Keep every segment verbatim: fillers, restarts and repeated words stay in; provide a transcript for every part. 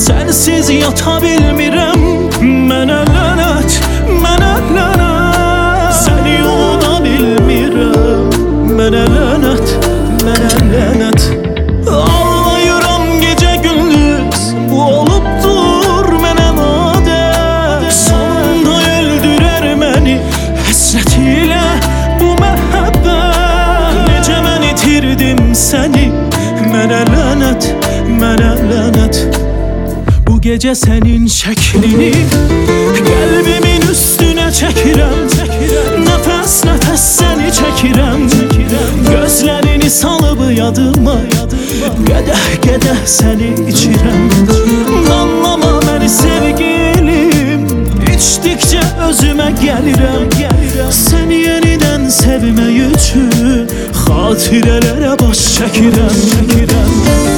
Sensiz yata bilmirəm. Mənə lənət, mənə lənət. Səni unuda bilmirəm. Mənə lənət, mənə lənət. Ağlayıram gecə gündüz, bu olubdur mənə adət. Sonunda öldürər məni həsrət ilə bu məhəbbət. Necə mən itirdim səni, mənə lənət, mənə lənət. Bu gecə sənin şəklini qəlbimin üstünə çəkirəm. Nəfəs nəfəs səni çəkirəm. Gözlərini salıb yadıma, qədəh qədəh səni içirəm. Anlama məni sevgilim, içdikcə özümə gəlirəm. Səni yenidən sevmək üçün xatirələrə baş çəkirəm, çəkirəm.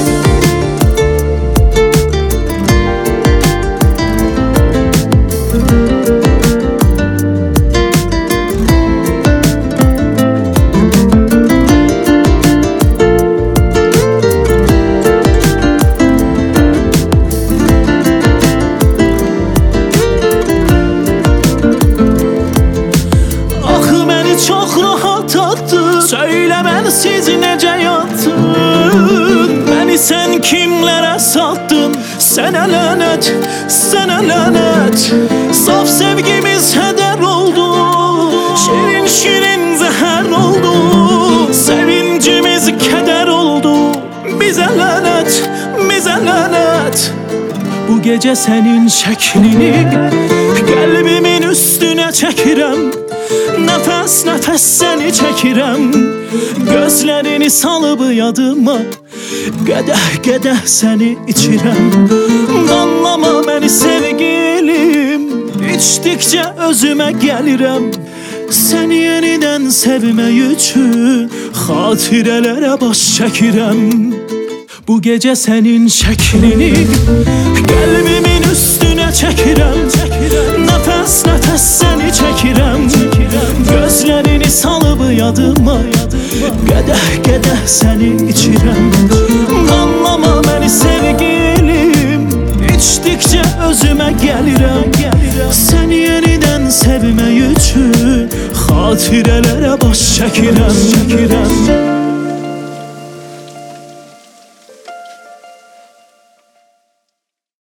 Söylə mənsiz necə yatdın, məni sən kimlərə satdın. Sənə lənət, sənə lənət. Saf sevgimiz hədər oldu, şirin şirin zəhər oldu. Sevincimiz kədər oldu, bizə lənət, bizə lənət. Bu gecə sənin şəklini qəlbimin üstünə çəkirəm. Nəfəs nəfəs səni çəkirəm. Gözlərini salıb yadıma, qədəh qədəh səni içirəm. Anlama məni sevgilim, içdikcə özümə gəlirəm. Səni yenidən sevmək üçün xatirələrə baş çəkirəm. Bu gecə sənin şəklini qəlbimin üstünə çəkirəm. Nəfəs nəfəs səni çəkirəm. Gözlərini salıb yadıma, qədəh qədəh səni içirəm. Anlama məni sevgilim, içdikcə özümə gəlirəm. Səni yenidən sevmək üçün xatirələrə baş çəkirəm, çəkirəm.